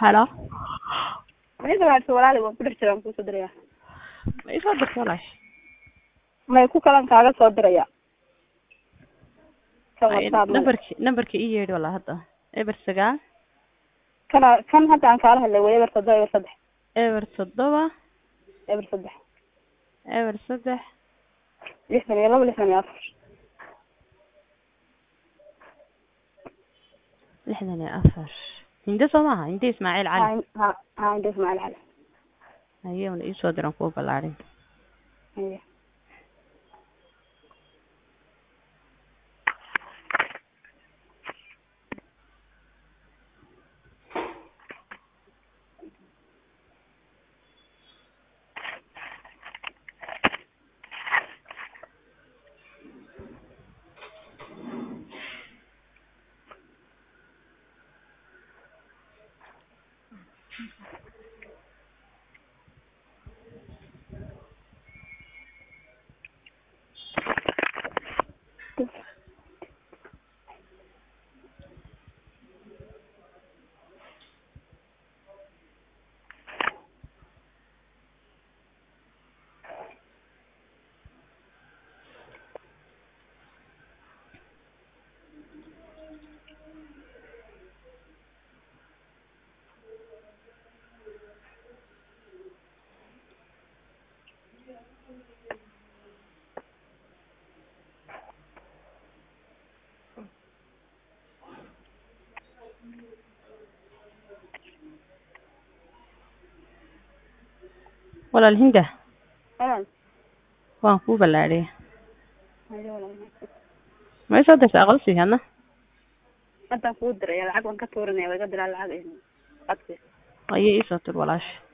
Hello. Ma ii soo walaali waan ku dhex jiraan ku soo diraya. Ma isoo dirtay walaal. Ma ku kalan kaaga soo diraya. Numberki ii yeedhi walaal hadda. Eber 9 kan hadda aan kaala hadlay way eber 3 eber 7 eber 3 eber 3 62 64 Hinde Soomaha Hinde Ismaaciil Cali ha Hinde Ismaaciil Cali ayuu isoo diran ku balaarin walaal Hinde waan ku balaaray ma isoo dirtay aqalsi hana hadda ku diray lacag waan ka tuuranay way ka diraa lacag ayay isoo tur walaash